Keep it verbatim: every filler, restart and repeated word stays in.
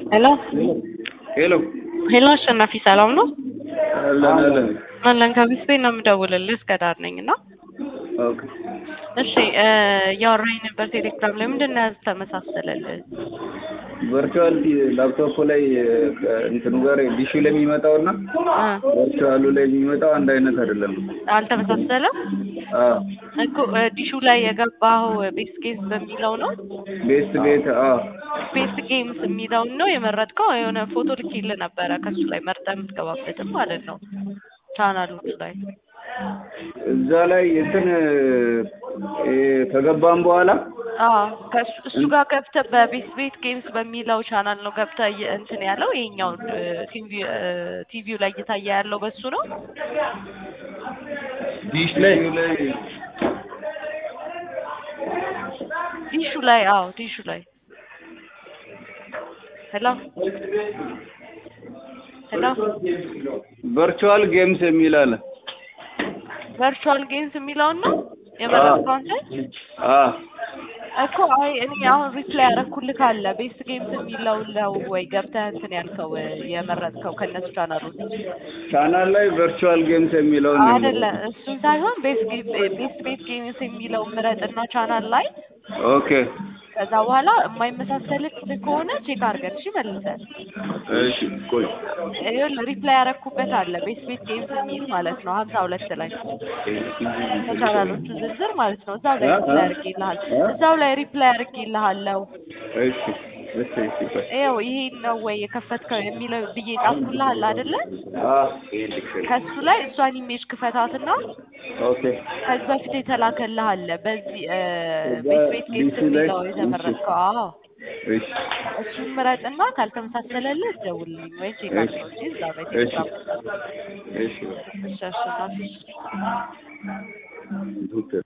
ሄሎ ሄሎ ሄሎ አሸናፊ ሰላም ነው? አለን አለን። አለን ከቢስቤ ነው የምደውልልህ እስከ ዳር ነኝ እና ኦኬ እሺ ያወራኝ ነበር ቴሌግራም ላይ ምንድን ነው ያልተመሳሰለልህ? ቨርቹዋል ላፕቶፕ ላይ እንትኑ ጋር ዲሹ ላይ የሚመጣውና ቨርቹዋሉ ላይ የሚመጣው አንድ አይነት አይደለም። አልተመሳሰለም? አዎ እኮ ዲሹ ላይ የገባው ቤስት ጌምስ በሚለው ነው? ቤስት ቤት አዎ ቤስት ጌምስ የሚለውን ነው የመረጥከው? የሆነ ፎቶ ልኬልህ ነበረ ከሱ ላይ መርጠህ የምትገባበትም ማለት ነው ቻናሎቹ ላይ እዛ ላይ እንትን ከገባን በኋላ አዎ ከሱ እሱ ጋር ገብተህ በቤስት ቤት ጌምስ በሚለው ቻናል ነው ገብተህ እንትን ያለው ይሄኛው ቲቪ ቲቪው ላይ እየታየ ያለው በሱ ነው ዲሽ ላይ ዲሹ ላይ አዎ ዲሹ ላይ ሄሎ ሄሎ ቨርቹዋል ጌምስ የሚል አለ። ቨርቹዋል ጌምስ የሚለውን ነው የመረጥከው አንተ? አዎ እኮ አይ እኔ አሁን ሪፕላይ ያደረኩልህ አለ ቤስት ጌምስ የሚለው ነው ወይ ገብተህ እንትን ያልከው የመረጥከው ከነሱ ቻናሎች ቻናል ላይ ቨርቹዋል ጌምስ የሚለው ነው አይደለ? እሱን ሳይሆን ቤስት ቤስት ቤት ጌምስ የሚለው ምረጥና ቻናል ላይ ኦኬ ከዛ በኋላ የማይመሳሰልህ ከሆነ ቼክ አድርገን እሺ መልሰን እሺ ቆይ ይኸውልህ ሪፕላይ ያደረኩበት አለ ቤስት ቤት ጌምስ የሚል ማለት ነው ሀምሳ ሁለት ላይ ከቻናሎቹ ዝርዝር ማለት ነው እዛው ላይ ሪፕላይ አድርጌልሃል እዛው ላይ ሪፕላይ አድርጌልሃለሁ እሺ እሺ እሺ ይኸው ይሄ ነው ወይ የከፈትከው የሚለው ብዬ ጻፍኩልሃል አይደለ? አዎ ከሱ ላይ እሷን ኢሜጅ ክፈታትና ኦኬ ከዚህ በፊት የተላከልህ አለ በዚህ ቤት ቤት ጌምስ የሚለው የተመረጥከው አዎ እሺ እሱን ምረጥና ካልተመሳሰለልህ ደውልልኝ ወይ ቼክ አድርገው እንጂ እዛ ላይ ቴሌግራም እሺ እሺ አሸናፊ